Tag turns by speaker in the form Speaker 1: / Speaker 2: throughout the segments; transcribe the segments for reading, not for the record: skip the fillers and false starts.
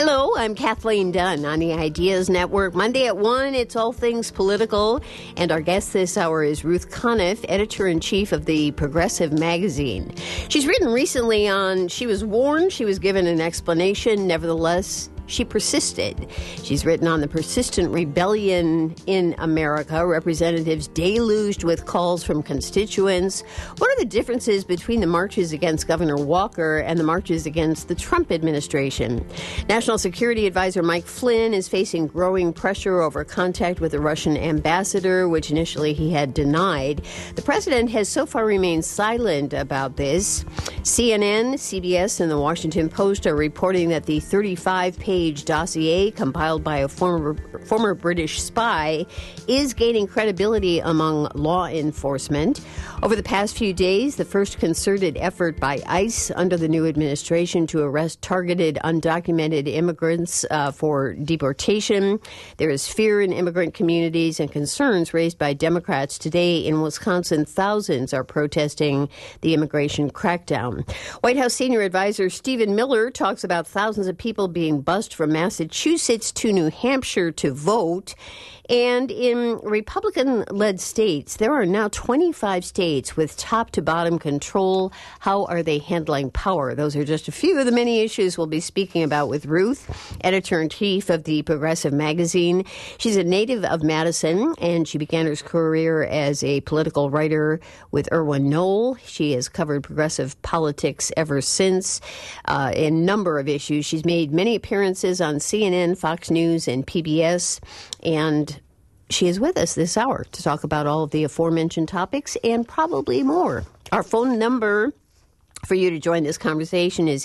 Speaker 1: Hello, I'm Kathleen Dunn on the Ideas Network. Monday at 1, it's all things political. And our guest this hour is Ruth Conniff, editor-in-chief of the Progressive magazine. She's written recently on She Was Warned, She Was Given an Explanation, Nevertheless, She Persisted. She's written on the persistent rebellion in America, representatives deluged with calls from constituents. What are the differences between the marches against Governor Walker and the marches against the Trump administration? National Security Advisor Mike Flynn is facing growing pressure over contact with the Russian ambassador, which initially he had denied. The president has so far remained silent about this. CNN, CBS, and the Washington Post are reporting that the 35-page dossier compiled by a former British spy is gaining credibility among law enforcement. Over the past few days, the first concerted effort by ICE under the new administration to arrest targeted undocumented immigrants for deportation. There is fear in immigrant communities and concerns raised by Democrats. Today in Wisconsin, thousands are protesting the immigration crackdown. White House senior advisor Stephen Miller talks about thousands of people being bused from Massachusetts to New Hampshire to vote. And in Republican-led states, there are now 25 states with top-to-bottom control. How are they handling power? Those are just a few of the many issues we'll be speaking about with Ruth, editor-in-chief of the Progressive magazine. She's a native of Madison, and she began her career as a political writer with Irwin Noel. She has covered progressive politics ever since in a number of issues. She's made many appearances on CNN, Fox News, and PBS, and she is with us this hour to talk about all of the aforementioned topics and probably more. Our phone number for you to join this conversation is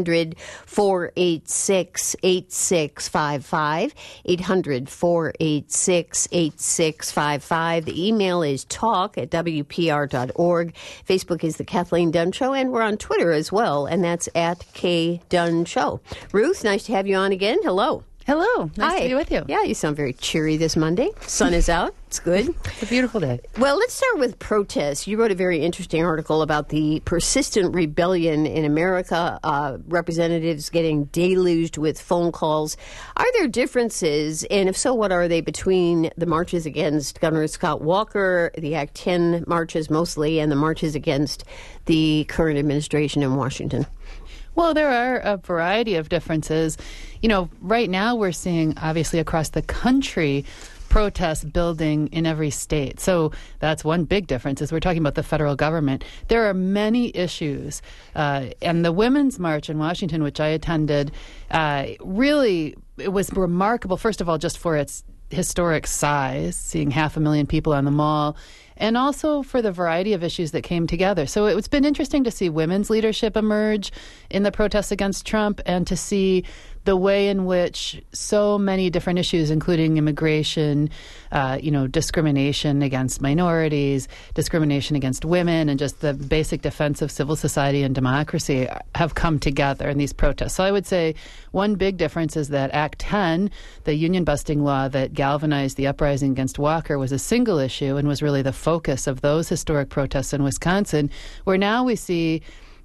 Speaker 1: 800-486-8655, 800-486-8655. The email is talk@wpr.org. Facebook is The Kathleen Dunn Show, and we're on Twitter as well, and that's @KDunn Ruth, nice to have you on again. Hello.
Speaker 2: Hello. Nice to be with you.
Speaker 1: Yeah, you sound very cheery this Monday. Sun is out. It's good.
Speaker 2: It's a beautiful day.
Speaker 1: Well, let's start with protests. You wrote a very interesting article about the persistent rebellion in America, representatives getting deluged with phone calls. Are there differences, and if so, what are they, between the marches against Governor Scott Walker, the Act 10 marches mostly, and the marches against the current administration in Washington?
Speaker 2: Well, there are a variety of differences. You know, right now we're seeing, obviously, across the country, protests building in every state. So that's one big difference is we're talking about the federal government. There are many issues. And the Women's March in Washington, which I attended, really, it was remarkable, first of all, just for its historic size, seeing 500,000 people on the Mall, and also for the variety of issues that came together. So it's been interesting to see women's leadership emerge in the protests against Trump and to see the way in which so many different issues, including immigration, discrimination against minorities, discrimination against women, and just the basic defense of civil society and democracy have come together in these protests. So I would say one big difference is that Act 10, the union-busting law that galvanized the uprising against Walker, was a single issue and was really the focus of those historic protests in Wisconsin, where now we see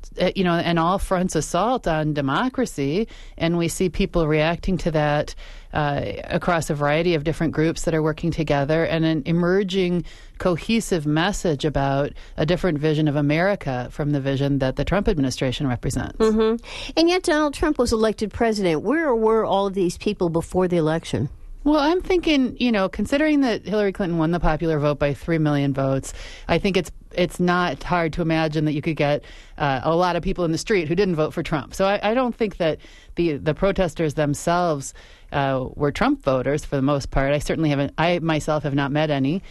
Speaker 2: an all-fronts assault on democracy, and we see people reacting to that across a variety of different groups that are working together, and an emerging cohesive message about a different vision of America from the vision that the Trump administration represents.
Speaker 1: Mm-hmm. And yet Donald Trump was elected president. Where were all of these people before the election?
Speaker 2: Well, I'm thinking, considering that Hillary Clinton won the popular vote by 3 million votes, I think it's not hard to imagine that you could get a lot of people in the street who didn't vote for Trump. So I don't think that the protesters themselves were Trump voters for the most part. I myself have not met any.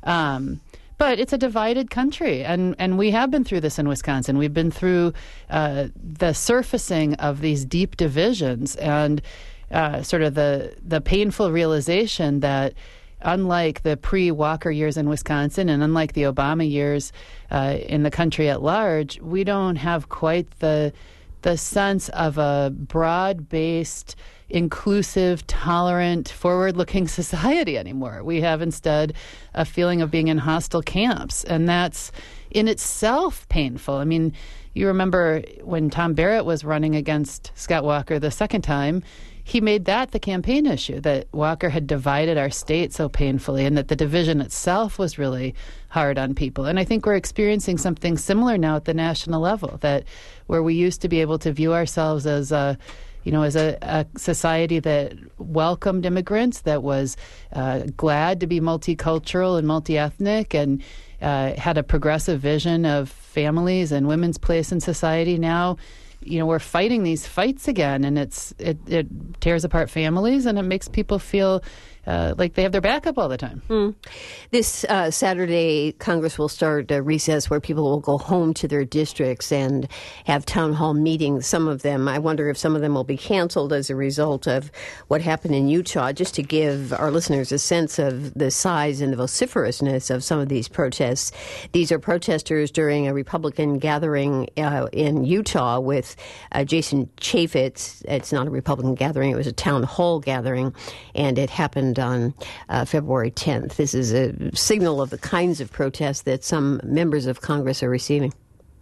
Speaker 2: But it's a divided country, and we have been through this in Wisconsin. We've been through the surfacing of these deep divisions and sort of the painful realization that unlike the pre-Walker years in Wisconsin and unlike the Obama years in the country at large, we don't have quite the sense of a broad-based, inclusive, tolerant, forward-looking society anymore. We have instead a feeling of being in hostile camps, and that's in itself painful. I mean, you remember when Tom Barrett was running against Scott Walker the second time, he made that the campaign issue, that Walker had divided our state so painfully and that the division itself was really hard on people. And I think we're experiencing something similar now at the national level, that where we used to be able to view ourselves as a society that welcomed immigrants, that was glad to be multicultural and multi-ethnic, and had a progressive vision of families and women's place in society. Now, we're fighting these fights again, and it tears apart families, and it makes people feel like they have their back up all the time.
Speaker 1: This Saturday, Congress will start a recess where people will go home to their districts and have town hall meetings. Some of them, I wonder if some of them will be canceled as a result of what happened in Utah, just to give our listeners a sense of the size and the vociferousness of some of these protests. These are protesters during a Republican gathering in Utah with Jason Chaffetz. It's not a Republican gathering, it was a town hall gathering, and it happened on February 10th. This is a signal of the kinds of protests that some members of Congress are receiving.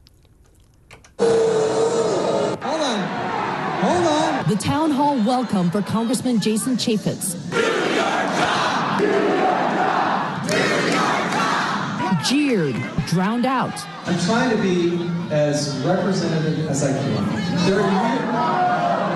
Speaker 3: Hold on.
Speaker 4: The town hall welcome for Congressman Jason Chaffetz. Jeered, drowned out.
Speaker 3: I'm trying to be as representative as I can.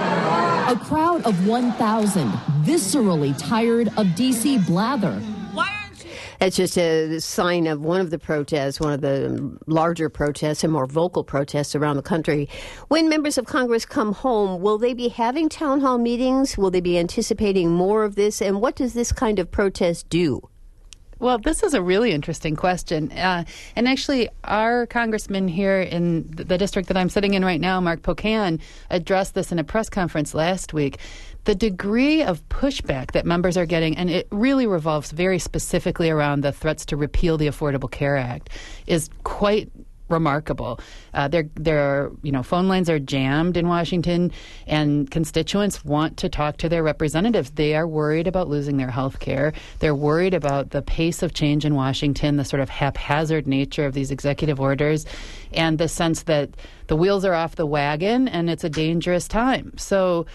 Speaker 4: A crowd of 1,000, viscerally tired of D.C. blather.
Speaker 1: That's just a sign of one of the protests, one of the larger protests and more vocal protests around the country. When members of Congress come home, will they be having town hall meetings? Will they be anticipating more of this? And what does this kind of protest do?
Speaker 2: Well, this is a really interesting question. And actually, our congressman here in the district that I'm sitting in right now, Mark Pocan, addressed this in a press conference last week. The degree of pushback that members are getting, and it really revolves very specifically around the threats to repeal the Affordable Care Act, is quite remarkable. There are, phone lines are jammed in Washington, and constituents want to talk to their representatives. They are worried about losing their health care. They're worried about the pace of change in Washington, the sort of haphazard nature of these executive orders, and the sense that the wheels are off the wagon and it's a dangerous time. So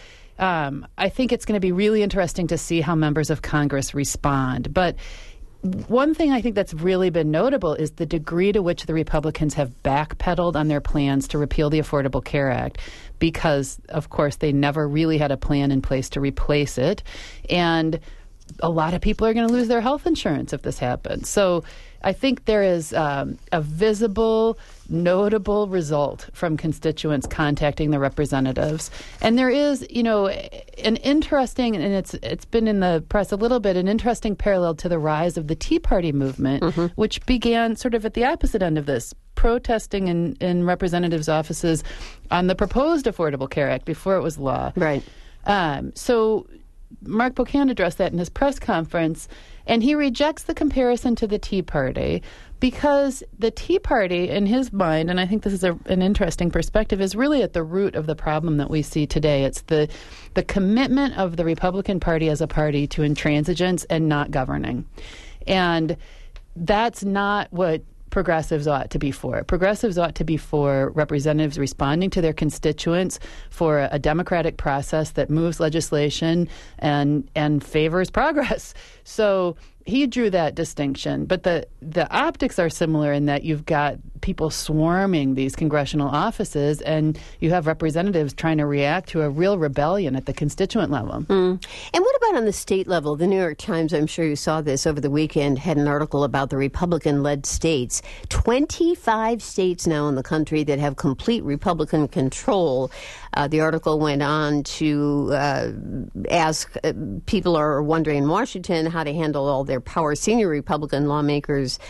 Speaker 2: I think it's going to be really interesting to see how members of Congress respond. But one thing I think that's really been notable is the degree to which the Republicans have backpedaled on their plans to repeal the Affordable Care Act, because, of course, they never really had a plan in place to replace it. And a lot of people are going to lose their health insurance if this happens. So I think there is a visible, notable result from constituents contacting the representatives. And there is, an interesting, and it's been in the press a little bit, an interesting parallel to the rise of the Tea Party movement, which began sort of at the opposite end of this, protesting in representatives' offices on the proposed Affordable Care Act before it was law.
Speaker 1: Right.
Speaker 2: So Mark Pocan addressed that in his press conference, and he rejects the comparison to the Tea Party because the Tea Party, in his mind, and I think this is an interesting perspective, is really at the root of the problem that we see today. It's the commitment of the Republican Party as a party to intransigence and not governing. And that's not what progressives ought to be for. Progressives ought to be for representatives responding to their constituents, for a democratic process that moves legislation and favors progress. So he drew that distinction. But the optics are similar in that you've got people swarming these congressional offices, and you have representatives trying to react to a real rebellion at the constituent level.
Speaker 1: And what about on the state level? The New York Times, I'm sure you saw this over the weekend, had an article about the Republican-led states. 25 states now in the country that have complete Republican control. The article went on to ask people are wondering in Washington how to handle all their power. Senior Republican lawmakers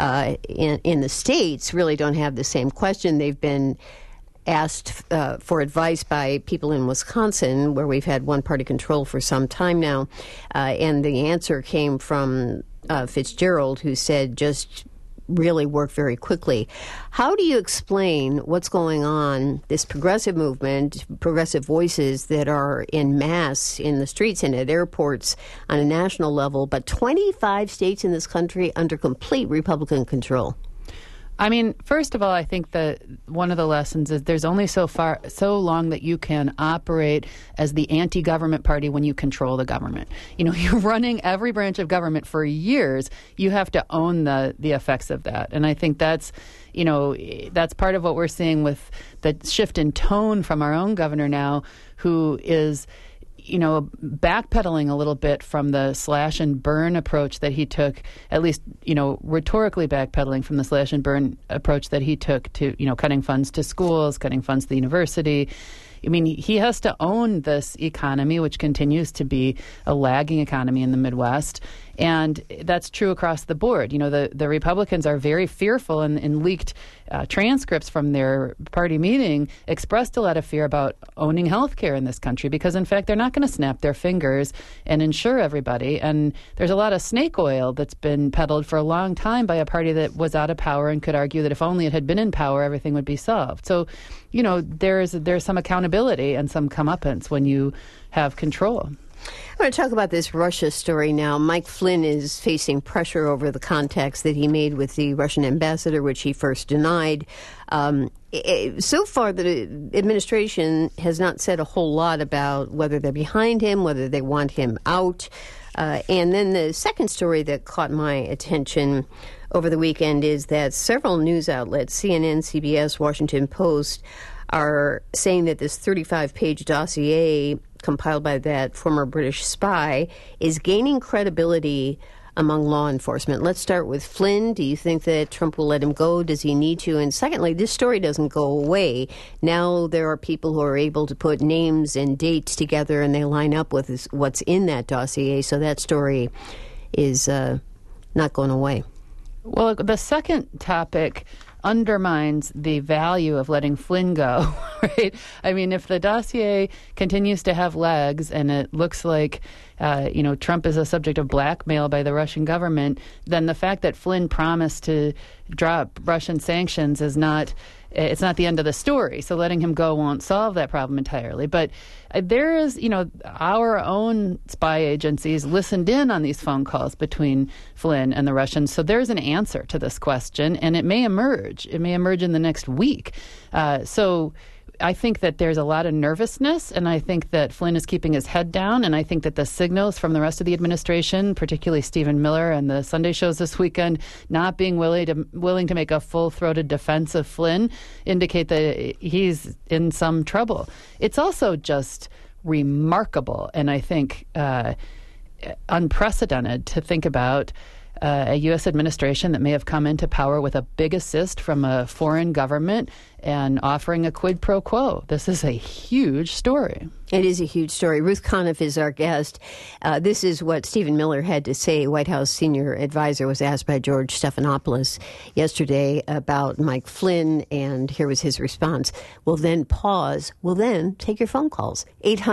Speaker 1: in the states really don't have the same question. They've been asked for advice by people in Wisconsin, where we've had one-party control for some time now, and the answer came from Fitzgerald, who said just really work very quickly. How do you explain what's going on, this progressive movement, progressive voices that are in mass in the streets and at airports on a national level, but 25 states in this country under complete Republican control?
Speaker 2: I mean, first of all, I think that one of the lessons is there's only so long that you can operate as the anti-government party when you control the government. You know, you're running every branch of government for years. You have to own the effects of that. And I think that's part of what we're seeing with the shift in tone from our own governor now, who is backpedaling a little bit from the slash and burn approach that he took, at least, rhetorically backpedaling from the slash and burn approach that he took to, cutting funds to schools, cutting funds to the university. I mean, he has to own this economy, which continues to be a lagging economy in the Midwest. And that's true across the board. You know, the Republicans are very fearful, and leaked transcripts from their party meeting expressed a lot of fear about owning health care in this country because, in fact, they're not going to snap their fingers and insure everybody. And there's a lot of snake oil that's been peddled for a long time by a party that was out of power and could argue that if only it had been in power, everything would be solved. So, there's some accountability and some comeuppance when you have control.
Speaker 1: I want to talk about this Russia story now. Mike Flynn is facing pressure over the contacts that he made with the Russian ambassador, which he first denied. So far, the administration has not said a whole lot about whether they're behind him, whether they want him out. And then the second story that caught my attention over the weekend is that several news outlets, CNN, CBS, Washington Post, are saying that this 35-page dossier compiled by that former British spy is gaining credibility among law enforcement. Let's start with Flynn. Do you think that Trump will let him go? Does he need to? And secondly, this story doesn't go away. Now there are people who are able to put names and dates together, and they line up with what's in that dossier. So that story is not going away.
Speaker 2: Well, the second topic undermines the value of letting Flynn go, right? I mean, if the dossier continues to have legs and it looks like, Trump is a subject of blackmail by the Russian government, then the fact that Flynn promised to drop Russian sanctions it's not the end of the story. So letting him go won't solve that problem entirely. But there is, our own spy agencies listened in on these phone calls between Flynn and the Russians. So there's an answer to this question, and it may emerge. It may emerge in the next week. So I think that there's a lot of nervousness, and I think that Flynn is keeping his head down, and I think that the signals from the rest of the administration, particularly Stephen Miller and the Sunday shows this weekend, not being willing to make a full-throated defense of Flynn, indicate that he's in some trouble. It's also just remarkable, and I think unprecedented to think about a U.S. administration that may have come into power with a big assist from a foreign government and offering a quid pro quo. This is a huge story.
Speaker 1: It is a huge story. Ruth Conniff is our guest. This is what Stephen Miller had to say. White House senior advisor was asked by George Stephanopoulos yesterday about Mike Flynn, and here was his response. We'll then pause. We'll then take your phone calls.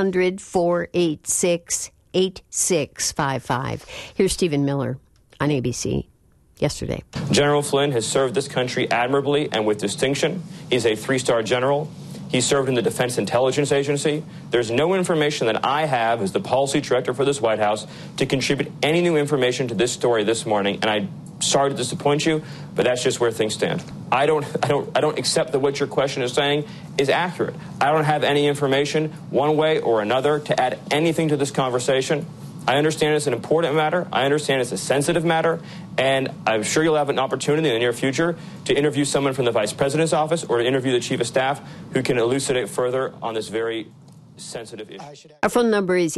Speaker 1: 800-486-8655. Here's Stephen Miller on ABC yesterday.
Speaker 5: General Flynn has served this country admirably and with distinction. He's a 3-star general. He served in the Defense Intelligence Agency. There's no information that I have as the policy director for this White House to contribute any new information to this story this morning. And I'm sorry to disappoint you, but that's just where things stand. I don't accept that what your question is saying is accurate. I don't have any information one way or another to add anything to this conversation. I understand it's an important matter. I understand it's a sensitive matter. And I'm sure you'll have an opportunity in the near future to interview someone from the Vice President's office or to interview the Chief of Staff who can elucidate further on this very sensitive issue.
Speaker 1: Our phone number is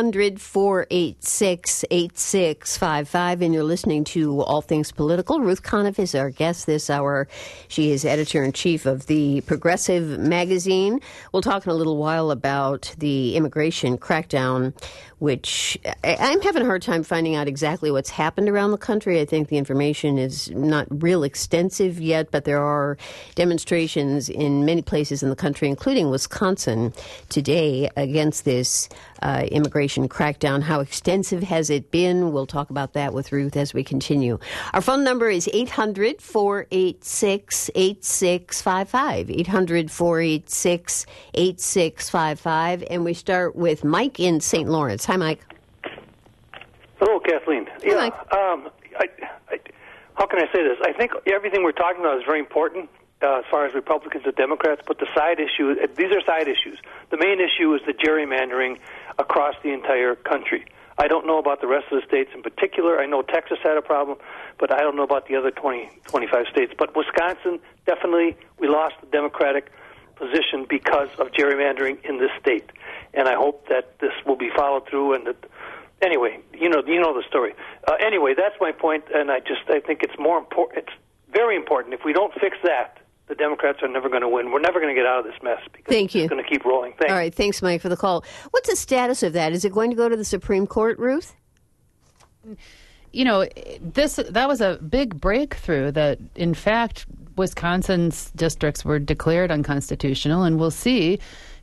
Speaker 1: 800-486-8655, and you're listening to All Things Political. Ruth Conniff is our guest this hour. She is editor-in-chief of the Progressive magazine. We'll talk in a little while about the immigration crackdown, which I'm having a hard time finding out exactly what's happened around the country. I think the information is not real extensive yet, but there are demonstrations in many places in the country, including Wisconsin, today against this immigration crackdown. How extensive has it been? We'll talk about that with Ruth as we continue. Our phone number is 800-486-8655. 800-486-8655. And we start with Mike in St. Lawrence. Hi, Mike.
Speaker 6: Hello, Kathleen.
Speaker 1: Hi, Mike.
Speaker 6: how can I say this? I think everything we're talking about is very important as far as Republicans and Democrats, but the side issue, these are side issues. The main issue is the gerrymandering across the entire country. I don't know about the rest of the states in particular. I know Texas had a problem, but I don't know about the other 25 states. But Wisconsin, definitely, we lost the Democratic position because of gerrymandering in this state. And I hope that this will be followed through. And that, anyway, you know the story. Anyway, that's my point, and I think it's more important. It's very important. If we don't fix that, the Democrats are never going to win. We're never going to get out of this mess because
Speaker 1: Thank you.
Speaker 6: It's going to keep rolling. Thanks.
Speaker 1: All right. Thanks, Mike, for the call. What's the status of that? Is it going to go to the Supreme Court, Ruth?
Speaker 2: You know, that was a big breakthrough that, in fact, Wisconsin's districts were declared unconstitutional, and we'll see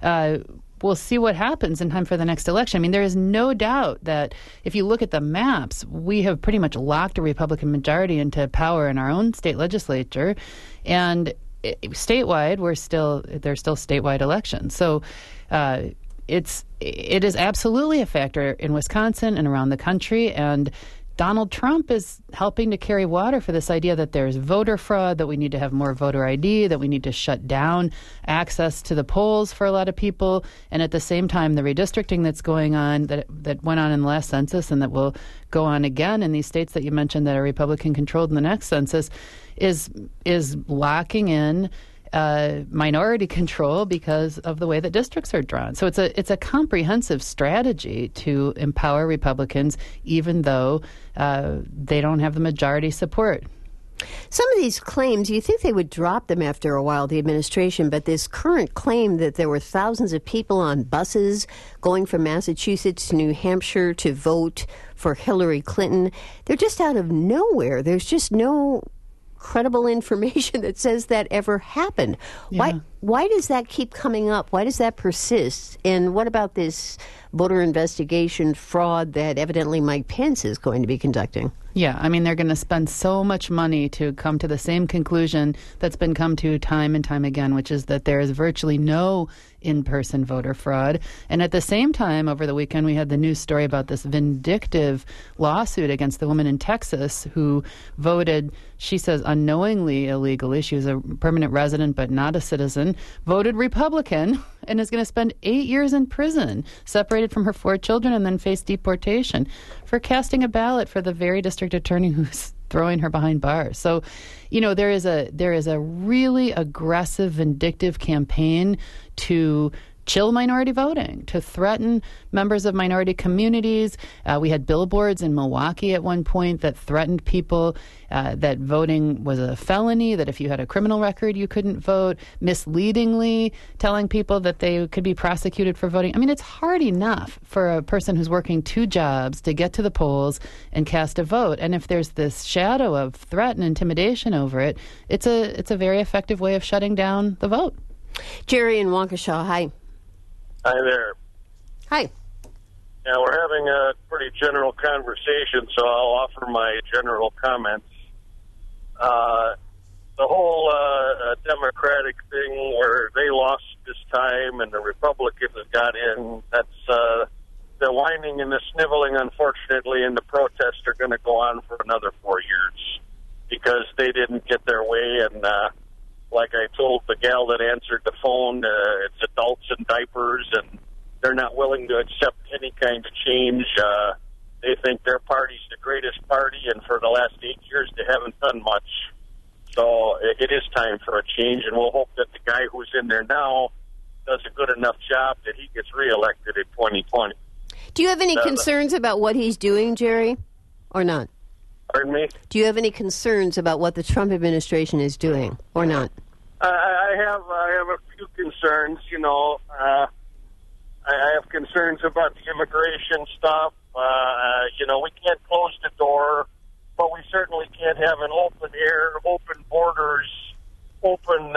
Speaker 2: what happens in time for the next election. I mean, there is no doubt that if you look at the maps, we have pretty much locked a Republican majority into power in our own state legislature, and statewide, there's still statewide elections. So it is absolutely a factor in Wisconsin and around the country, and Donald Trump is helping to carry water for this idea that there's voter fraud, that we need to have more voter ID, that we need to shut down access to the polls for a lot of people. And at the same time, the redistricting that's going on, that went on in the last census and that will go on again in these states that you mentioned that are Republican-controlled in the next census, is locking in minority control because of the way that districts are drawn. So it's a comprehensive strategy to empower Republicans, even though they don't have the majority support.
Speaker 1: Some of these claims, you think they would drop them after a while, the administration, but this current claim that there were thousands of people on buses going from Massachusetts to New Hampshire to vote for Hillary Clinton, they're just out of nowhere. There's just no credible information that says that ever happened.
Speaker 2: Yeah.
Speaker 1: Why does that keep coming up? Why does that persist? And what about this voter investigation fraud that evidently Mike Pence is going to be conducting?
Speaker 2: Yeah, I mean, they're going to spend so much money to come to the same conclusion that's been come to time and time again, which is that there is virtually no in-person voter fraud. And at the same time, over the weekend, we had the news story about this vindictive lawsuit against the woman in Texas who voted, she says, unknowingly illegally. She was a permanent resident but not a citizen, voted Republican, and is going to spend 8 years in prison, separated from her 4 children, and then face deportation for casting a ballot for the very district attorney who's throwing her behind bars. So, you know, there is a really aggressive, vindictive campaign to chill minority voting, to threaten members of minority communities. We had billboards in Milwaukee at one point that threatened people that voting was a felony, that if you had a criminal record, you couldn't vote, misleadingly telling people that they could be prosecuted for voting. I mean, it's hard enough for a person who's working 2 jobs to get to the polls and cast a vote. And if there's this shadow of threat and intimidation over it, it's a very effective way of shutting down the vote.
Speaker 1: Jerry in Waukesha, hi.
Speaker 7: Hi there.
Speaker 1: Hi.
Speaker 7: Yeah, we're having a pretty general conversation, so I'll offer my general comments. The whole Democratic thing where they lost this time and the Republicans got in, that's the whining and the sniveling, unfortunately, and the protests are going to go on for another 4 years because they didn't get their way. And like I told the gal that answered the phone, it's adults in diapers, and they're not willing to accept any kind of change. They think their party's the greatest party, and for the last 8 years they haven't done much. So it is time for a change, and we'll hope that the guy who's in there now does a good enough job that he gets reelected in 2020.
Speaker 1: Do you have any concerns about what he's doing, Jerry, or not?
Speaker 7: Pardon me?
Speaker 1: Do you have any concerns about what the Trump administration is doing, or not?
Speaker 7: I have a few concerns. You know, I have concerns about the immigration stuff. You know, we can't close the door, but we certainly can't have an open air, open borders, open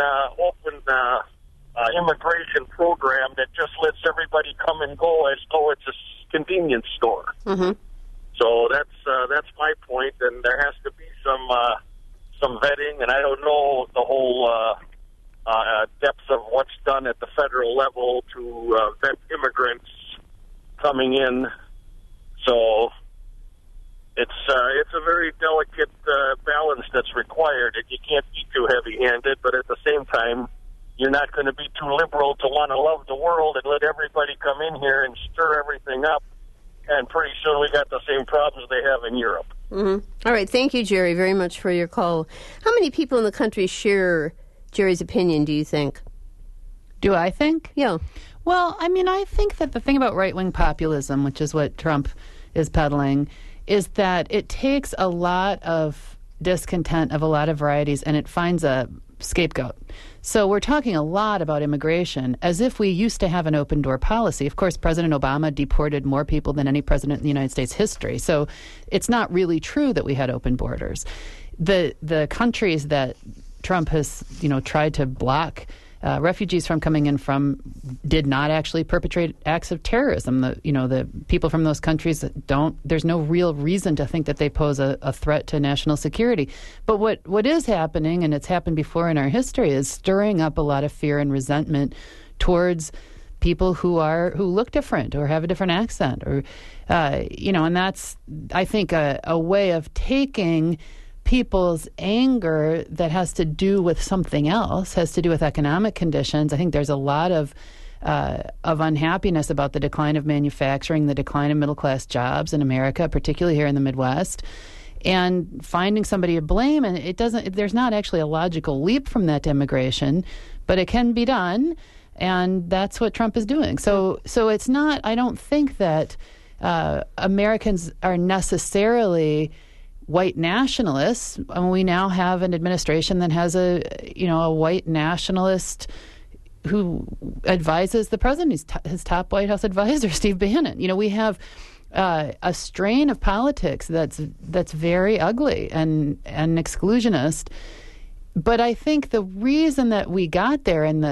Speaker 7: immigration program that just lets everybody come and go as though it's a convenience store.
Speaker 1: Mm-hmm.
Speaker 7: So that's my point, and there has to be some vetting, and I don't know the whole depth of what's done at the federal level to vet immigrants coming in. So It's a very delicate balance that's required. You can't be too heavy-handed, but at the same time, you're not going to be too liberal to want to love the world and let everybody come in here and stir everything up. And pretty soon we got the same problems they have in Europe.
Speaker 1: Mm-hmm. All right. Thank you, Jerry, very much for your call. How many people in the country share Jerry's opinion, do you think?
Speaker 2: Do I think?
Speaker 1: Yeah.
Speaker 2: Well, I mean, I think that the thing about right-wing populism, which is what Trump is peddling, is that it takes a lot of discontent of a lot of varieties and it finds a scapegoat. So we're talking a lot about immigration as if we used to have an open door policy. Of course, President Obama deported more people than any president in the United States history. So it's not really true that we had open borders. The countries that Trump has, tried to block refugees from coming in from did not actually perpetrate acts of terrorism. The people from those countries there's no real reason to think that they pose a threat to national security. But what is happening, and it's happened before in our history, is stirring up a lot of fear and resentment towards people who look different or have a different accent, or and that's, I think, a way of taking people's anger that has to do with something else, has to do with economic conditions. I think there's a lot of unhappiness about the decline of manufacturing, the decline of middle-class jobs in America, particularly here in the Midwest, and finding somebody to blame. And there's not actually a logical leap from that to immigration, but it can be done, and that's what Trump is doing. So it's not, I don't think that Americans are necessarily white nationalists. We now have an administration that has a white nationalist who advises the president. His top White House advisor, Steve Bannon. We have a strain of politics that's very ugly and exclusionist. But I think the reason that we got there and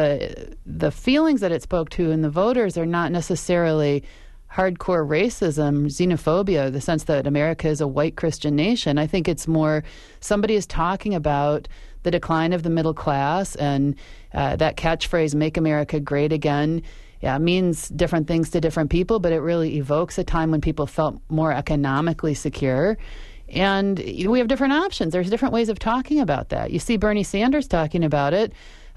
Speaker 2: the feelings that it spoke to in the voters are not necessarily hardcore racism, xenophobia, the sense that America is a white Christian nation. I think it's more somebody is talking about the decline of the middle class, and that catchphrase, "Make America Great Again," means different things to different people, but it really evokes a time when people felt more economically secure. And we have different options. There's different ways of talking about that. You see Bernie Sanders talking about it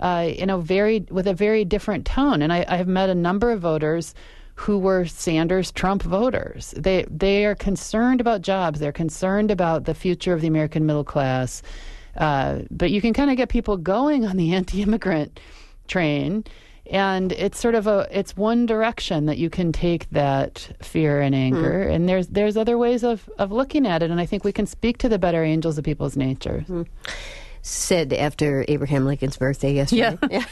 Speaker 2: with a very different tone. And I have met a number of voters who were Sanders-Trump voters. They are concerned about jobs. They're concerned about the future of the American middle class. But you can kind of get people going on the anti-immigrant train, and it's sort of it's one direction that you can take that fear and anger. And there's other ways of looking at it, and I think we can speak to the better angels of people's nature.
Speaker 1: Said after Abraham Lincoln's birthday yesterday. Yeah.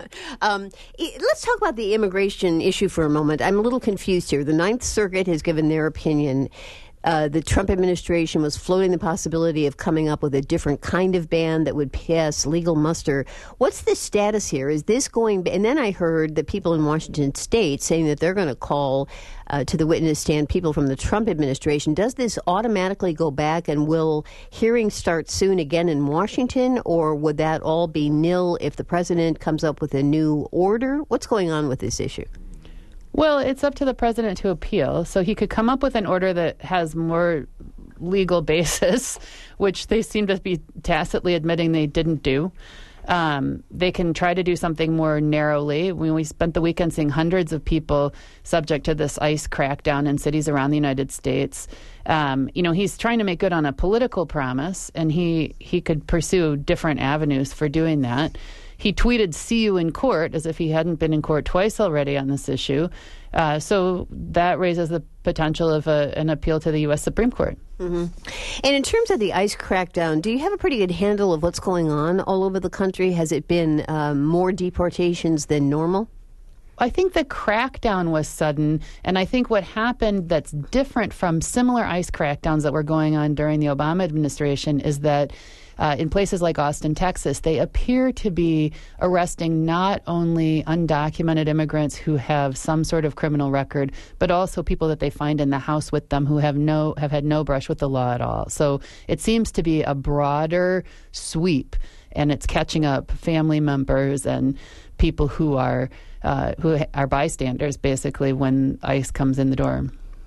Speaker 1: Let's talk about the immigration issue for a moment. I'm a little confused here. The Ninth Circuit has given their opinion. The Trump administration was floating the possibility of coming up with a different kind of ban that would pass legal muster. What's the status here? Is this going... And then I heard that people in Washington State saying that they're going to call to the witness stand people from the Trump administration. Does this automatically go back, and will hearings start soon again in Washington, or would that all be nil if the president comes up with a new order? What's going on with this issue?
Speaker 2: Well, it's up to the president to appeal. So he could come up with an order that has more legal basis, which they seem to be tacitly admitting they didn't do. They can try to do something more narrowly. We spent the weekend seeing hundreds of people subject to this ICE crackdown in cities around the United States. He's trying to make good on a political promise, and he could pursue different avenues for doing that. He tweeted, "See you in court," as if he hadn't been in court twice already on this issue. So that raises the potential of an appeal to the U.S. Supreme Court.
Speaker 1: Mm-hmm. And in terms of the ICE crackdown, do you have a pretty good handle of what's going on all over the country? Has it been more deportations than normal?
Speaker 2: I think the crackdown was sudden, and I think what happened that's different from similar ICE crackdowns that were going on during the Obama administration is that in places like Austin, Texas, they appear to be arresting not only undocumented immigrants who have some sort of criminal record, but also people that they find in the house with them who have had no brush with the law at all. So it seems to be a broader sweep, and it's catching up family members and people who are bystanders, basically, when ICE comes in the door.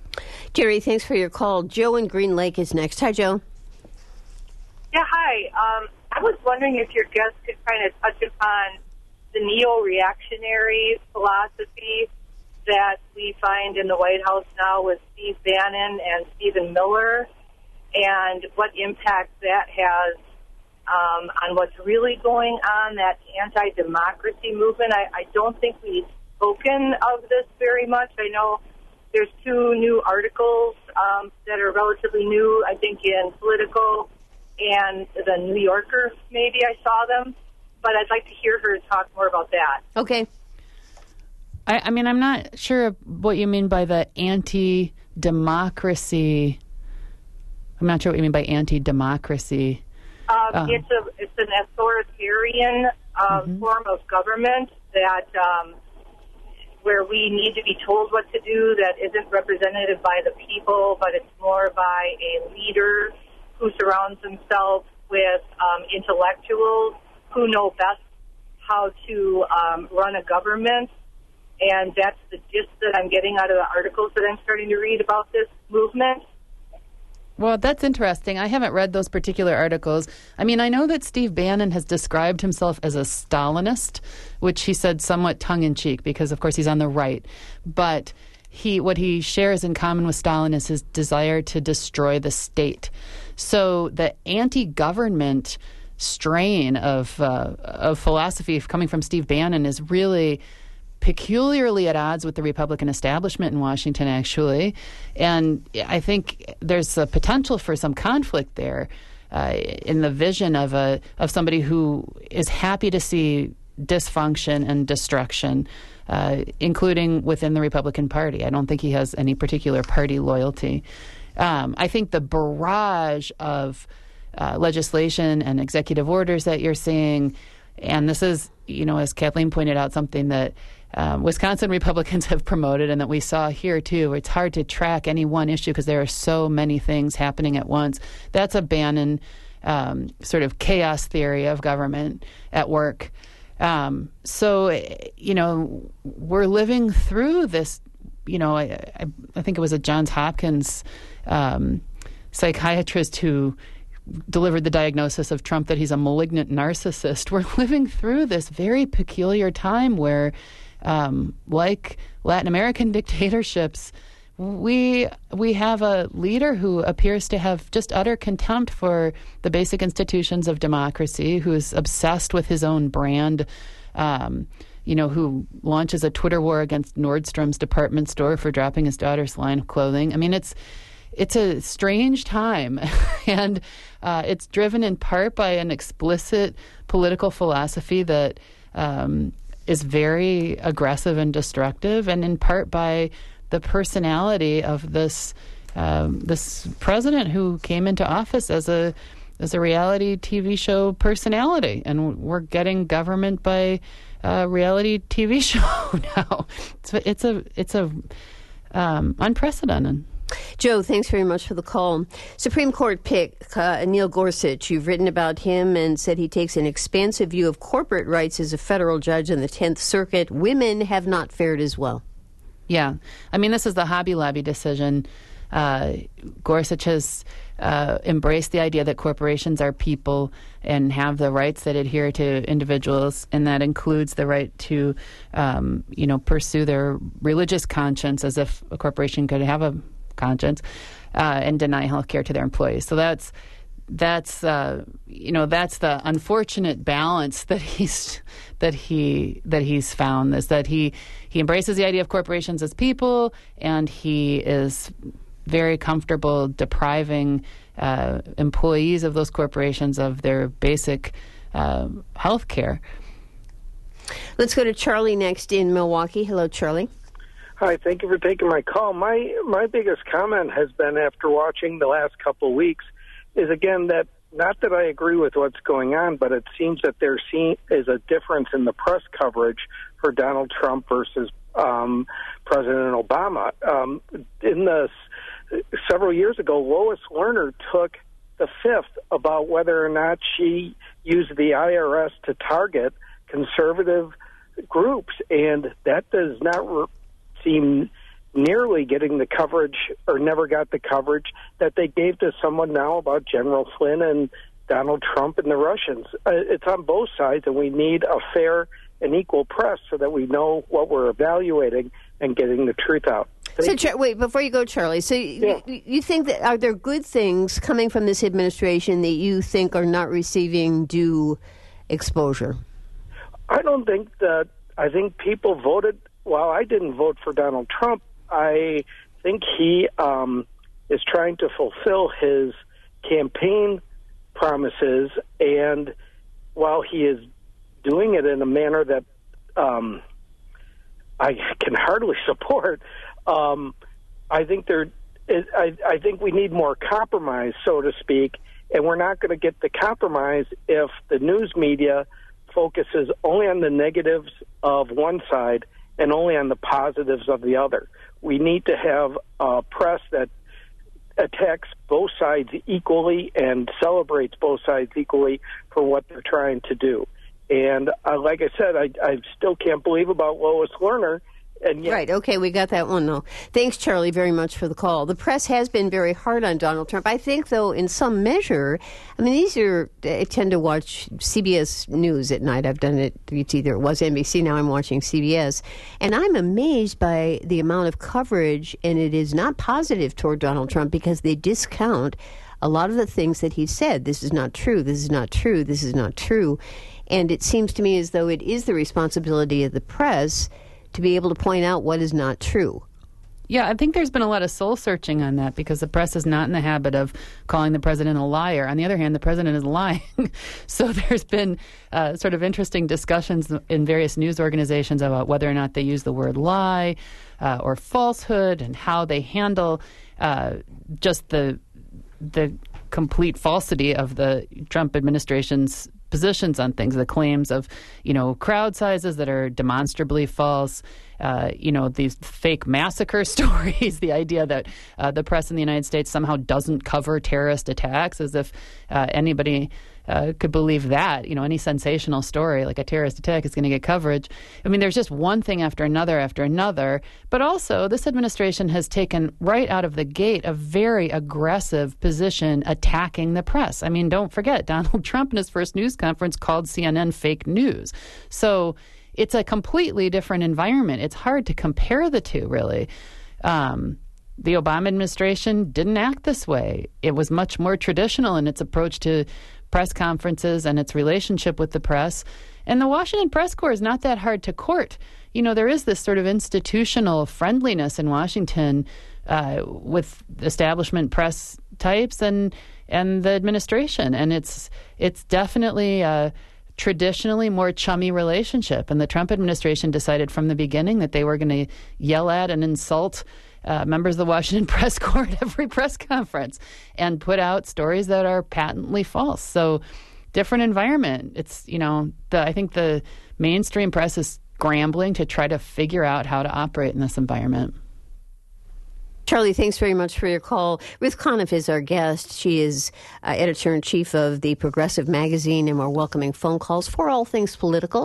Speaker 1: Jerry, thanks for your call. Joe in Green Lake is next. Hi, Joe.
Speaker 8: Yeah, hi. I was wondering if your guest could kind of touch upon the neo-reactionary philosophy that we find in the White House now with Steve Bannon and Stephen Miller, and what impact that has on what's really going on, that anti-democracy movement. I don't think we've spoken of this very much. I know there's 2 new articles that are relatively new, I think, in Politico and the New Yorker. Maybe I saw them, but I'd like to hear her talk more about that.
Speaker 1: Okay.
Speaker 2: I mean, I'm not sure what you mean by the anti-democracy. I'm not sure what you mean by anti-democracy.
Speaker 8: It's an authoritarian form of government that where we need to be told what to do, that isn't representative by the people, but it's more by a leader who surrounds himself with intellectuals who know best how to run a government. And that's the gist that I'm getting out of the articles that I'm starting to read about this movement.
Speaker 2: Well, that's interesting. I haven't read those particular articles. I mean, I know that Steve Bannon has described himself as a Stalinist, which he said somewhat tongue-in-cheek because, of course, he's on the right. But what he shares in common with Stalin is his desire to destroy the state. So the anti-government strain of philosophy coming from Steve Bannon is really peculiarly at odds with the Republican establishment in Washington, actually. And I think there's a potential for some conflict there in the vision of somebody who is happy to see dysfunction and destruction, including within the Republican Party. I don't think he has any particular party loyalty. I think the barrage of legislation and executive orders that you're seeing, and this is, as Kathleen pointed out, something that Wisconsin Republicans have promoted and that we saw here, too. It's hard to track any one issue because there are so many things happening at once. That's a Bannon sort of chaos theory of government at work. So, we're living through this, I think it was a Johns Hopkins psychiatrist who delivered the diagnosis of Trump that he's a malignant narcissist. We're living through this very peculiar time where, like Latin American dictatorships, we have a leader who appears to have just utter contempt for the basic institutions of democracy, who is obsessed with his own brand, who launches a Twitter war against Nordstrom's department store for dropping his daughter's line of clothing. I mean, it's a strange time, and it's driven in part by an explicit political philosophy that is very aggressive and destructive, and in part by the personality of this president who came into office as a reality TV show personality, and we're getting government by a reality TV show now. It's unprecedented.
Speaker 1: Joe, thanks very much for the call. Supreme Court pick Neil Gorsuch. You've written about him and said he takes an expansive view of corporate rights as a federal judge in the 10th Circuit. Women have not fared as well.
Speaker 2: Yeah. I mean, this is the Hobby Lobby decision. Gorsuch has embraced the idea that corporations are people and have the rights that adhere to individuals, and that includes the right to, pursue their religious conscience as if a corporation could have a conscience, and deny health care to their employees. So that's the unfortunate balance that he's found, is that he embraces the idea of corporations as people, and he is very comfortable depriving employees of those corporations of their basic health care.
Speaker 1: Let's go to Charlie next in Milwaukee. Hello, Charlie.
Speaker 9: Hi, thank you for taking my call. My biggest comment has been, after watching the last couple of weeks, is again that, not that I agree with what's going on, but it seems that there is a difference in the press coverage for Donald Trump versus President Obama. Several years ago, Lois Lerner took the fifth about whether or not she used the IRS to target conservative groups, and that does not seem nearly getting the coverage, or never got the coverage that they gave to someone now about General Flynn and Donald Trump and the Russians. It's on both sides, and we need a fair and equal press so that we know what we're evaluating and getting the truth out.
Speaker 1: Wait, before you go, Charlie, so you think that, are there good things coming from this administration that you think are not receiving due exposure?
Speaker 9: I don't think that. I think people voted. Well, I didn't vote for Donald Trump. I think he is trying to fulfill his campaign promises, and while he is doing it in a manner that I can hardly support, I think I think we need more compromise, so to speak, and we're not going to get the compromise if the news media focuses only on the negatives of one side and only on the positives of the other. We need to have a press that attacks both sides equally and celebrates both sides equally for what they're trying to do. And like I said, I still can't believe about Lois Lerner. And
Speaker 1: right, okay, we got that one, though. Thanks, Charlie, very much for the call. The press has been very hard on Donald Trump. I think, though, in some measure, I mean, I tend to watch CBS News at night. I've done it, it was NBC, now I'm watching CBS. And I'm amazed by the amount of coverage, and it is not positive toward Donald Trump because they discount a lot of the things that he said. This is not true, this is not true, this is not true. And it seems to me as though it is the responsibility of the press to be able to point out what is not true.
Speaker 2: Yeah, I think there's been a lot of soul searching on that because the press is not in the habit of calling the president a liar. On the other hand, the president is lying. So there's been sort of interesting discussions in various news organizations about whether or not they use the word lie or falsehood and how they handle just the complete falsity of the Trump administration's positions on things, the claims of, crowd sizes that are demonstrably false, these fake massacre stories, the idea that the press in the United States somehow doesn't cover terrorist attacks, as if anybody could believe that, any sensational story like a terrorist attack is going to get coverage. I mean, there's just one thing after another. But also, this administration has taken right out of the gate a very aggressive position attacking the press. I mean, don't forget, Donald Trump in his first news conference called CNN fake news. So it's a completely different environment. It's hard to compare the two, really. The Obama administration didn't act this way. It was much more traditional in its approach to press conferences and its relationship with the press. And the Washington Press Corps is not that hard to court. There is this sort of institutional friendliness in Washington with establishment press types and the administration. And it's definitely a traditionally more chummy relationship. And the Trump administration decided from the beginning that they were going to yell at and insult members of the Washington Press Corps at every press conference and put out stories that are patently false. So different environment. It's, I think the mainstream press is scrambling to try to figure out how to operate in this environment.
Speaker 1: Charlie, thanks very much for your call. Ruth Conniff is our guest. She is editor-in-chief of the Progressive Magazine, and we're welcoming phone calls for all things political.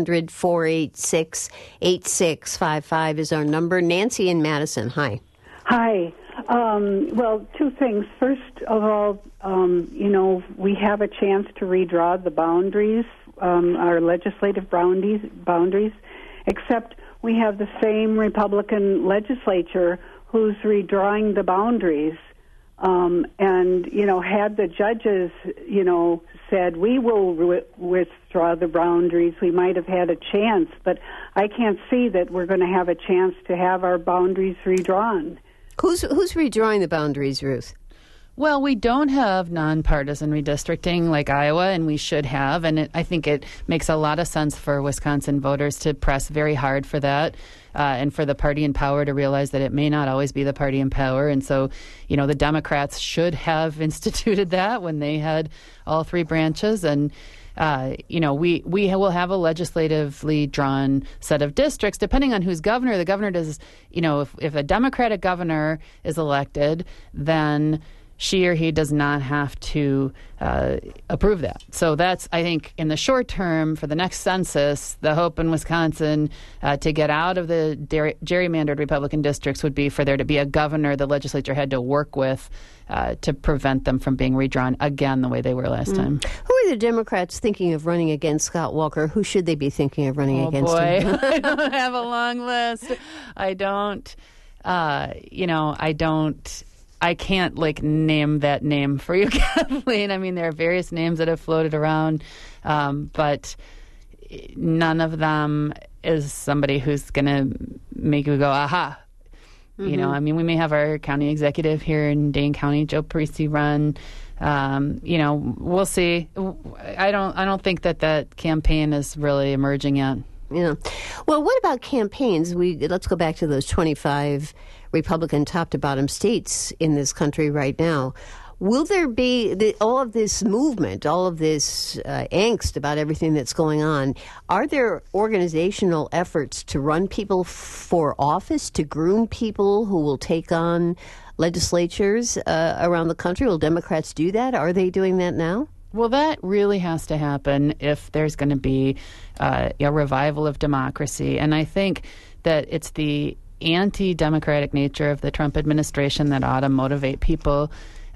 Speaker 1: 800-486-8655 is our number. Nancy in Madison, hi.
Speaker 10: Hi. Well, two things. First of all, we have a chance to redraw the boundaries, our legislative boundaries, except we have the same Republican legislature who's redrawing the boundaries. Had the judges, said, we will withdraw the boundaries, we might have had a chance. But I can't see that we're going to have a chance to have our boundaries redrawn.
Speaker 1: Who's redrawing the boundaries, Ruth?
Speaker 2: Well, we don't have nonpartisan redistricting like Iowa, and we should have. And I think it makes a lot of sense for Wisconsin voters to press very hard for that. And for the party in power to realize that it may not always be the party in power. And so, the Democrats should have instituted that when they had all three branches. And, we will have a legislatively drawn set of districts, depending on who's governor. The governor does, if a Democratic governor is elected, then she or he does not have to approve that. So that's, I think, in the short term, for the next census, the hope in Wisconsin to get out of the gerrymandered Republican districts would be for there to be a governor the legislature had to work with to prevent them from being redrawn again the way they were last time.
Speaker 1: Who are the Democrats thinking of running against Scott Walker? Who should they be thinking of running against him?
Speaker 2: I don't have a long list. I don't, I can't name that name for you, Kathleen. I mean, there are various names that have floated around, but none of them is somebody who's going to make you go, aha. You know, I mean, we may have our county executive here in Dane County, Joe Parisi, run. We'll see. I don't think that campaign is really emerging yet.
Speaker 1: Yeah. Well, what about campaigns? Let's go back to those 25 Republican top-to-bottom states in this country right now. Will there be all of this movement, all of this angst about everything that's going on? Are there organizational efforts to run people for office, to groom people who will take on legislatures around the country? Will Democrats do that? Are they doing that now?
Speaker 2: Well, that really has to happen if there's going to be a revival of democracy. And I think that it's the anti-democratic nature of the Trump administration that ought to motivate people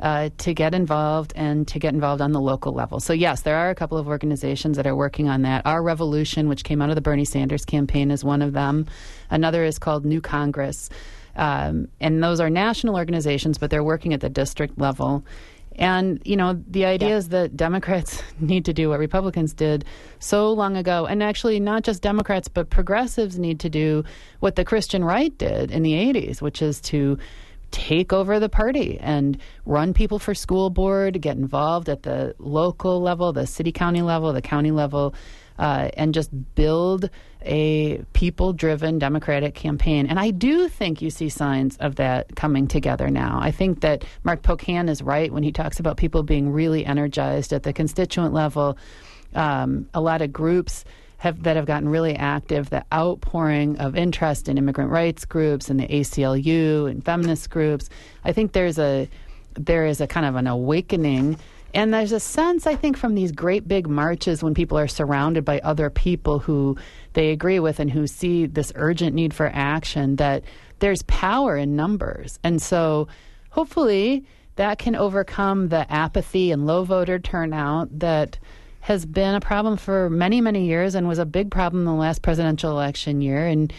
Speaker 2: to get involved and to get involved on the local level. So, yes, there are a couple of organizations that are working on that. Our Revolution, which came out of the Bernie Sanders campaign, is one of them. Another is called New Congress. And those are national organizations, but they're working at the district level. And, the idea is that Democrats need to do what Republicans did so long ago. And actually, not just Democrats, but progressives need to do what the Christian right did in the 80s, which is to take over the party and run people for school board, get involved at the local level, the city-county level, the county level, and just build a people-driven Democratic campaign. And I do think you see signs of that coming together now. I think that Mark Pocan is right when he talks about people being really energized at the constituent level. A lot of groups that have gotten really active, the outpouring of interest in immigrant rights groups and the ACLU and feminist groups. I think there is a kind of an awakening. And there's a sense, I think, from these great big marches when people are surrounded by other people who they agree with and who see this urgent need for action, that there's power in numbers. And so hopefully that can overcome the apathy and low voter turnout that has been a problem for many, many years and was a big problem in the last presidential election year, and,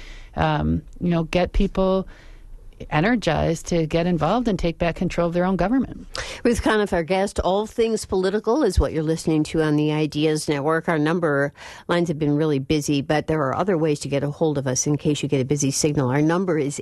Speaker 2: get people energized to get involved and take back control of their own government.
Speaker 1: Ruth Conniff, our guest. All Things Political is what you're listening to on the Ideas Network. Our number lines have been really busy, but there are other ways to get a hold of us in case you get a busy signal. Our number is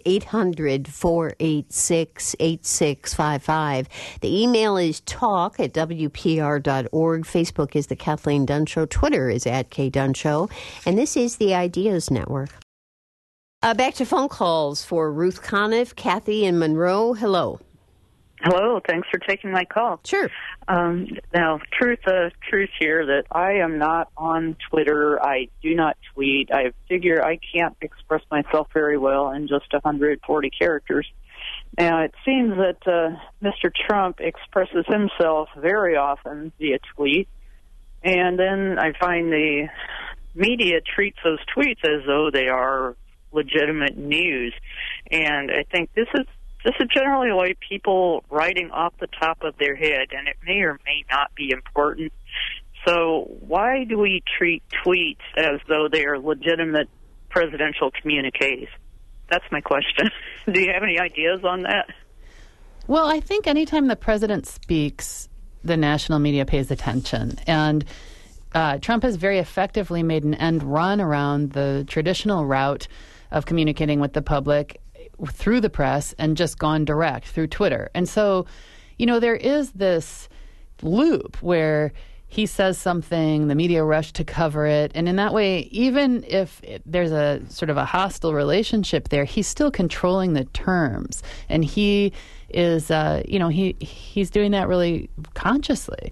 Speaker 1: 800-486-8655. The email is talk@wpr.org. Facebook is The Kathleen Dunn Show. Twitter is @KDunn And this is the Ideas Network. Back to phone calls for Ruth Conniff, Kathy in Monroe. Hello.
Speaker 11: Hello. Thanks for taking my call.
Speaker 1: Sure.
Speaker 11: Now, truth here that I am not on Twitter. I do not tweet. I figure I can't express myself very well in just 140 characters. Now, it seems that Mr. Trump expresses himself very often via tweet, and then I find the media treats those tweets as though they are legitimate news, and I think this is generally the way people writing off the top of their head, and it may or may not be important. So why do we treat tweets as though they are legitimate presidential communiques? That's my question. Do you have any ideas on that?
Speaker 2: Well, I think anytime the president speaks, the national media pays attention, and Trump has very effectively made an end run around the traditional route of communicating with the public through the press and just gone direct through Twitter. And so, there is this loop where he says something, the media rush to cover it, and in that way, even if there's a sort of a hostile relationship there, he's still controlling the terms, and he is, he's doing that really consciously.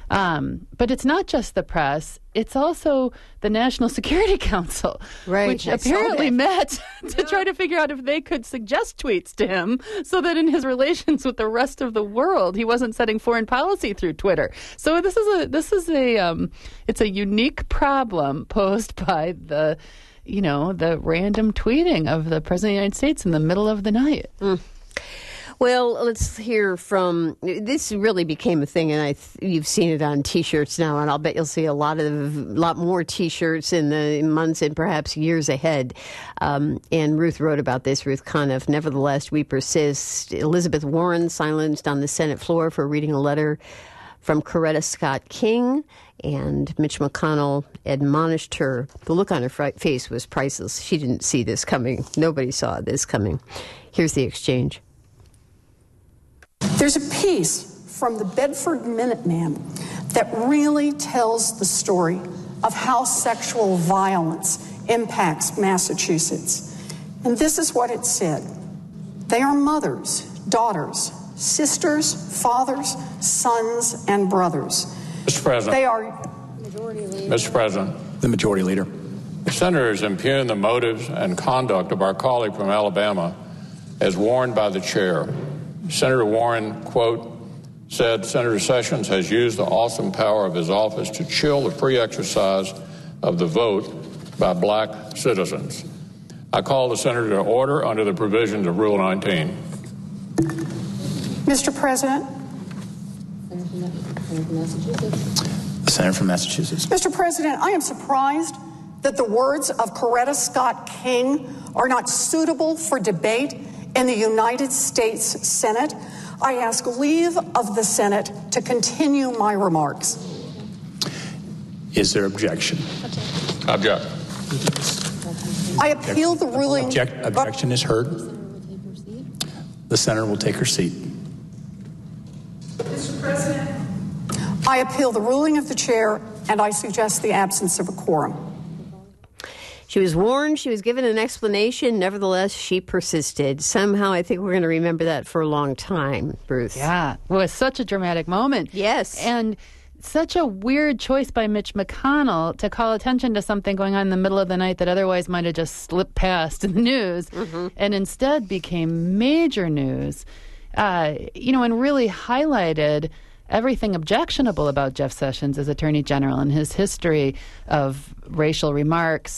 Speaker 2: But it's not just the press. It's also the National Security Council, which apparently met to try to figure out if they could suggest tweets to him so that in his relations with the rest of the world, he wasn't setting foreign policy through Twitter. So it's a unique problem posed by the random tweeting of the President of the United States in the middle of the night.
Speaker 1: Well, let's hear from, this really became a thing, and you've seen it on T-shirts now, and I'll bet you'll see a lot more T-shirts in the months and perhaps years ahead. And Ruth wrote about this, Ruth Conniff. Nevertheless, we persist. Elizabeth Warren silenced on the Senate floor for reading a letter from Coretta Scott King, and Mitch McConnell admonished her. The look on her face was priceless. She didn't see this coming. Nobody saw this coming. Here's the exchange.
Speaker 12: There's a piece from the Bedford Minuteman that really tells the story of how sexual violence impacts Massachusetts. And this is what it said. They are mothers, daughters, sisters, fathers, sons, and brothers.
Speaker 13: Mr. President.
Speaker 12: They are...
Speaker 13: Mr. President.
Speaker 14: The Majority Leader.
Speaker 13: Senators impugn the motives and conduct of our colleague from Alabama as warned by the chair. Senator Warren, quote, said Senator Sessions has used the awesome power of his office to chill the free exercise of the vote by black citizens. I call the senator to order under the provisions of Rule 19.
Speaker 12: Mr. President.
Speaker 14: The Senator from Massachusetts.
Speaker 12: Mr. President, I am surprised that the words of Coretta Scott King are not suitable for debate in the United States Senate. I ask leave of the Senate to continue my remarks.
Speaker 14: Is there objection?
Speaker 13: Object.
Speaker 12: I appeal the ruling.
Speaker 14: Objection is heard. The senator will take her seat.
Speaker 12: Mr. President. I appeal the ruling of the chair, and I suggest the absence of a quorum.
Speaker 1: She was warned. She was given an explanation. Nevertheless, she persisted. Somehow, I think we're going to remember that for a long time, Bruce.
Speaker 2: Yeah. It was such a dramatic moment.
Speaker 1: Yes.
Speaker 2: And such a weird choice by Mitch McConnell to call attention to something going on in the middle of the night that otherwise might have just slipped past in the news and instead became major news, and really highlighted everything objectionable about Jeff Sessions as Attorney General and his history of racial remarks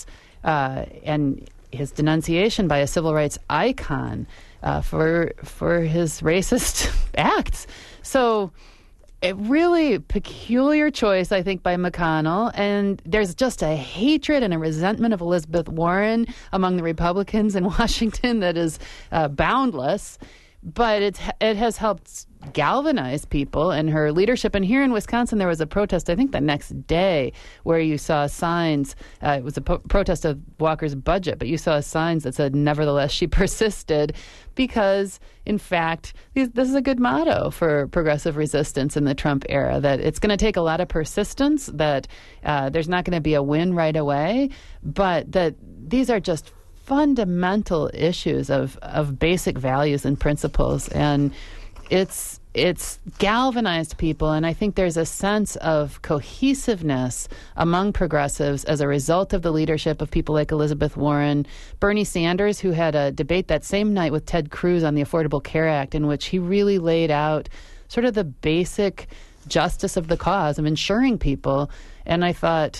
Speaker 2: and his denunciation by a civil rights icon for his racist acts. So a really peculiar choice, I think, by McConnell. And there's just a hatred and a resentment of Elizabeth Warren among the Republicans in Washington that is boundless. But it has helped galvanize people and her leadership. And here in Wisconsin, there was a protest, I think the next day, where you saw signs. It was a protest of Walker's budget, but you saw signs that said, nevertheless, she persisted, because, in fact, this is a good motto for progressive resistance in the Trump era, that it's going to take a lot of persistence, that there's not going to be a win right away, but that these are just fundamental issues of basic values and principles, and it's galvanized people, and I think there's a sense of cohesiveness among progressives as a result of the leadership of people like Elizabeth Warren, Bernie Sanders, who had a debate that same night with Ted Cruz on the Affordable Care Act, in which he really laid out sort of the basic justice of the cause of insuring people, and I thought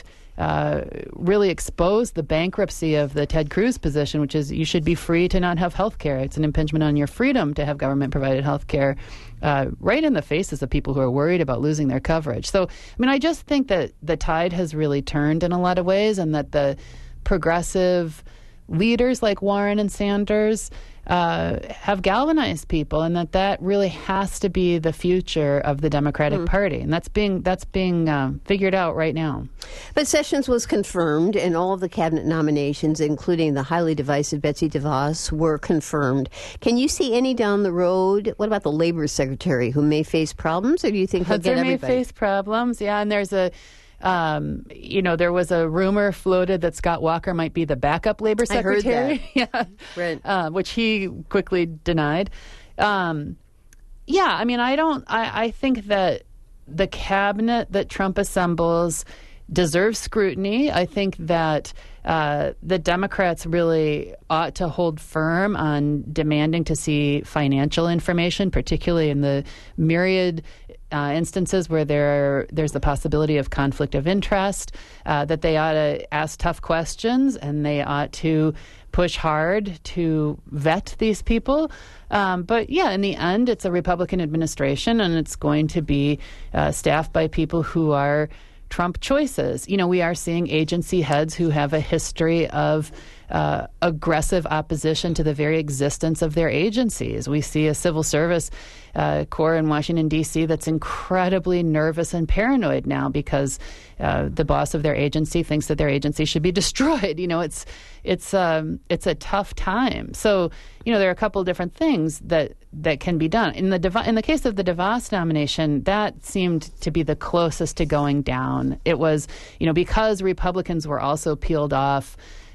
Speaker 2: really exposed the bankruptcy of the Ted Cruz position, which is you should be free to not have health care. It's an impingement on your freedom to have government-provided health care, right in the faces of people who are worried about losing their coverage. So, I mean, I just think that the tide has really turned in a lot of ways, and that the progressive leaders like Warren and Sanders have galvanized people, and that really has to be the future of the Democratic Party, and that's being figured out right now.
Speaker 1: But Sessions was confirmed, and all of the cabinet nominations, including the highly divisive Betsy DeVos, were confirmed. Can you see any down the road? What about the Labor Secretary, who may face problems, or do you think he'll get everybody?
Speaker 2: May face problems, yeah, and there's a there was a rumor floated that Scott Walker might be the backup Labor Secretary.
Speaker 1: I heard that.
Speaker 2: Yeah, right. Which he quickly denied. I mean, I think that the cabinet that Trump assembles deserves scrutiny. I think that the Democrats really ought to hold firm on demanding to see financial information, particularly in the myriad instances where there's the possibility of conflict of interest, that they ought to ask tough questions and they ought to push hard to vet these people. But yeah, in the end, it's a Republican administration and it's going to be staffed by people who are Trump choices. We are seeing agency heads who have a history of aggressive opposition to the very existence of their agencies. We see a civil service corps in Washington, D.C. that's incredibly nervous and paranoid now because the boss of their agency thinks that their agency should be destroyed. It's a tough time. So, there are a couple of different things that can be done. In the case of the DeVos nomination, that seemed to be the closest to going down. It was, because Republicans were also peeled off.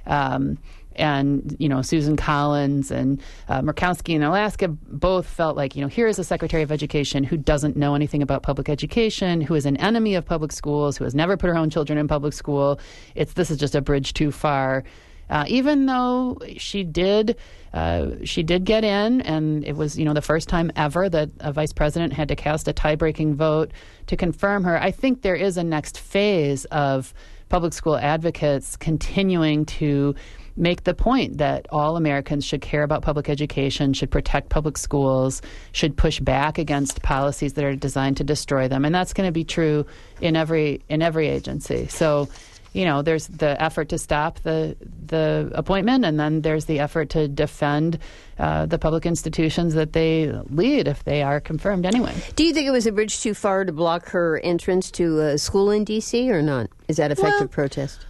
Speaker 2: And Susan Collins and Murkowski in Alaska both felt like, here is a Secretary of Education who doesn't know anything about public education, who is an enemy of public schools, who has never put her own children in public school. This is just a bridge too far. Even though she did get in, and it was the first time ever that a vice president had to cast a tie-breaking vote to confirm her. I think there is a next phase of public school advocates continuing to make the point that all Americans should care about public education, should protect public schools, should push back against policies that are designed to destroy them. And that's going to be true in every agency. So, there's the effort to stop the appointment, and then there's the effort to defend the public institutions that they lead if they are confirmed anyway.
Speaker 1: Do you think it was a bridge too far to block her entrance to a school in D.C. or not? Is that effective protest?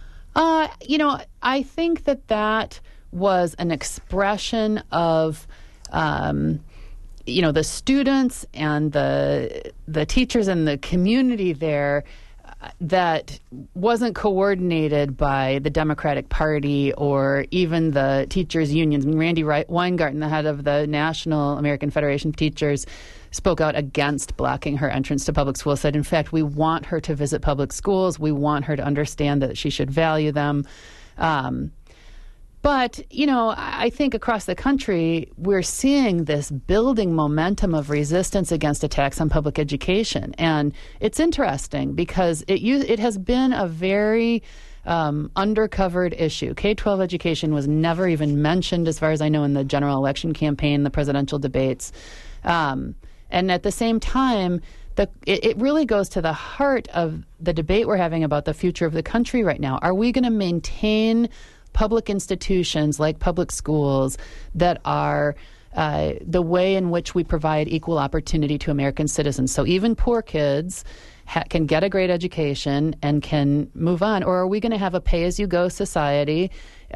Speaker 2: I think that was an expression of, the students and the teachers and the community there that wasn't coordinated by the Democratic Party or even the teachers' unions. Randy Weingarten, the head of the National American Federation of Teachers, spoke out against blocking her entrance to public schools, said, in fact, we want her to visit public schools. We want her to understand that she should value them. But, I think across the country, we're seeing this building momentum of resistance against attacks on public education. And it's interesting because it has been a very undercovered issue. K-12 education was never even mentioned, as far as I know, in the general election campaign, the presidential debates. And at the same time, it really goes to the heart of the debate we're having about the future of the country right now. Are we going to maintain public institutions like public schools that are the way in which we provide equal opportunity to American citizens? So even poor kids can get a great education and can move on. Or are we going to have a pay-as-you-go society,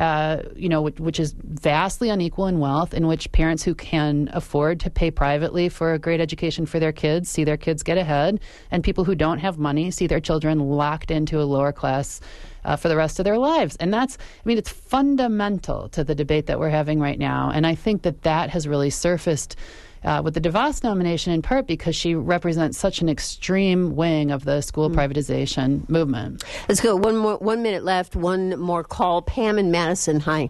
Speaker 2: which is vastly unequal in wealth, in which parents who can afford to pay privately for a great education for their kids see their kids get ahead, and people who don't have money see their children locked into a lower class for the rest of their lives? And it's fundamental to the debate that we're having right now. And I think that has really surfaced with the DeVos nomination, in part because she represents such an extreme wing of the school privatization movement.
Speaker 1: Let's go. 1 minute left. One more call. Pam in Madison. Hi.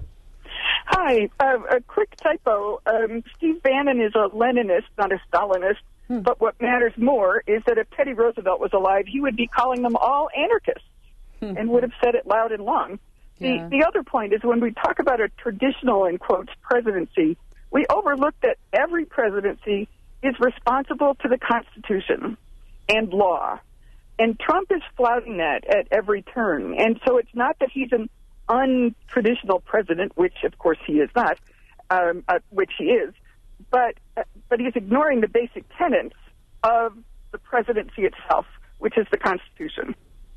Speaker 15: Hi. A quick typo. Steve Bannon is a Leninist, not a Stalinist. But what matters more is that if Teddy Roosevelt was alive, he would be calling them all anarchists and would have said it loud and long.
Speaker 2: Yeah.
Speaker 15: The other point is when we talk about a traditional, in quotes, presidency, we overlook that every presidency is responsible to the Constitution and law. And Trump is flouting that at every turn. And so it's not that he's an untraditional president, which, of course, he is not, which he is, but he's ignoring the basic tenets of the presidency itself, which is the Constitution.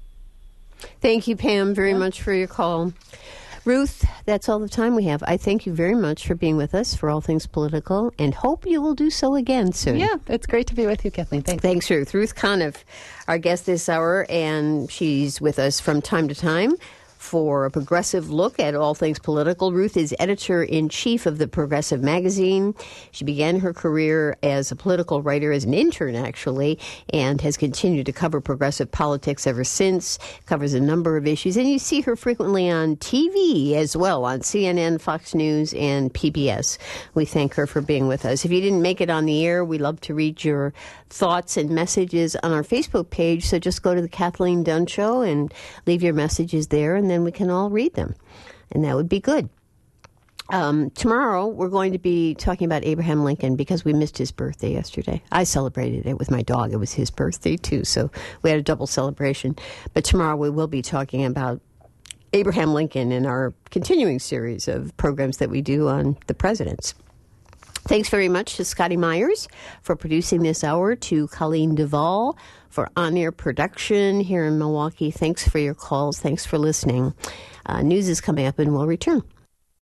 Speaker 1: Thank you, Pam, very much for your call. Ruth, that's all the time we have. I thank you very much for being with us for All Things Political, and hope you will do so again soon.
Speaker 2: Yeah, it's great to be with you, Kathleen. Thanks.
Speaker 1: Thanks, Ruth. Ruth Conniff, our guest this hour, and she's with us from time to time for a progressive look at all things political. Ruth is editor-in-chief of the Progressive magazine. She began her career as a political writer, as an intern, actually, and has continued to cover progressive politics ever since, covers a number of issues. And you see her frequently on TV as well, on CNN, Fox News, and PBS. We thank her for being with us. If you didn't make it on the air, we love to read your thoughts and messages on our Facebook page. So just go to the Kathleen Dunn Show and leave your messages there, and then we can all read them. And that would be good. Tomorrow, we're going to be talking about Abraham Lincoln because we missed his birthday yesterday. I celebrated it with my dog. It was his birthday, too, so we had a double celebration. But tomorrow, we will be talking about Abraham Lincoln in our continuing series of programs that we do on the presidents. Thanks very much to Scotty Myers for producing this hour, to Colleen Duvall for on-air production here in Milwaukee. Thanks for your calls. Thanks for listening. News is coming up, and we'll return.